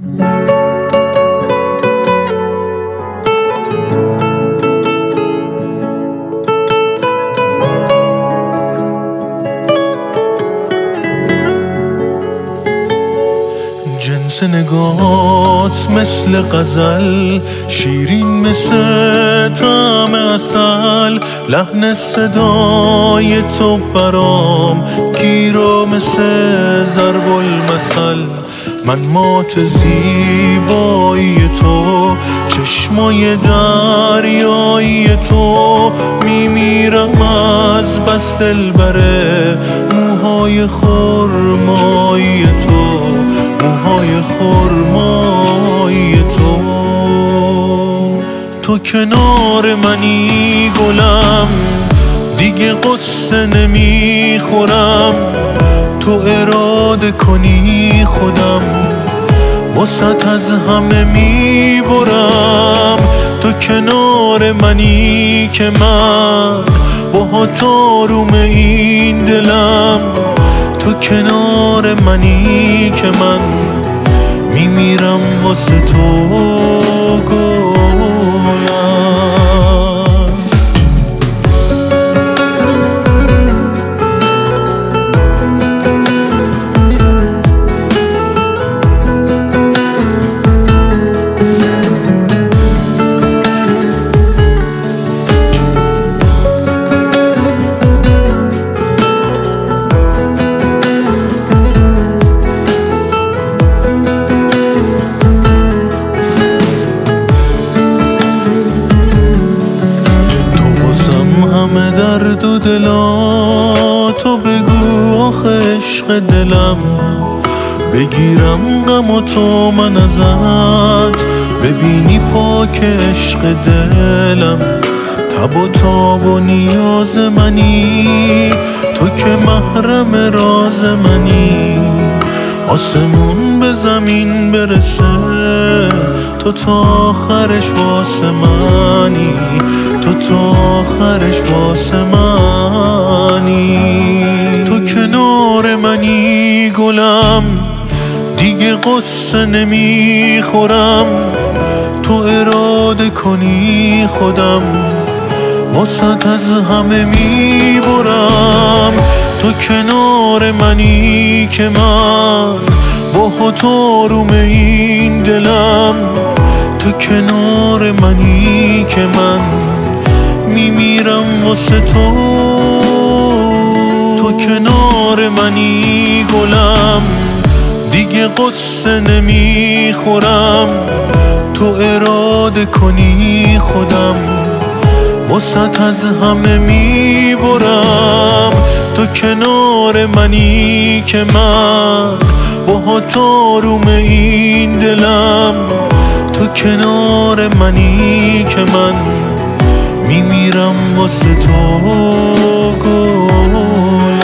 جنس نگات مثل غزل، شیرین مثل طعم عسل، لحن صدای تو برام گیرو مثل ضرب المثل. من مات زیبایی تو، چشمای دریایی تو، میمیرم از بس دلبره موهای خرمایی تو، موهای خرمایی تو. تو کنار منی گلم، دیگه قصه نمیخورم. تو اراده کنی خودم وسط از همه میبرم. تو کنار منی که من با تو آروم این دلم. تو کنار منی که من میمیرم واسه تو گلم. همه درد و دلا تو بگو آخه عشق دلم. بگیرم غم و تو من ازت، ببینی پاک عشق دلم. تب و تاب و نیاز منی، تو که محرم راز منی. آسمون به زمین برسه تو تا آخرش واسه منی. تو تا آخرش واسه منی. تو کنار منی گلم، دیگه قصه نمیخورم. تو اراده کنی خودم وسط از همه میبرم. تو کنار منی که من با تو آروم این دلم. تو کنار منی که من میمیرم واسه تو. تو کنار منی گلم، دیگه قصه نمیخورم. تو اراده کنی خودم وسط از همه میبرم. تو کنار منی که من با تو آروم این دلم. تو کنار منی که من میمیرم واسه تو گل.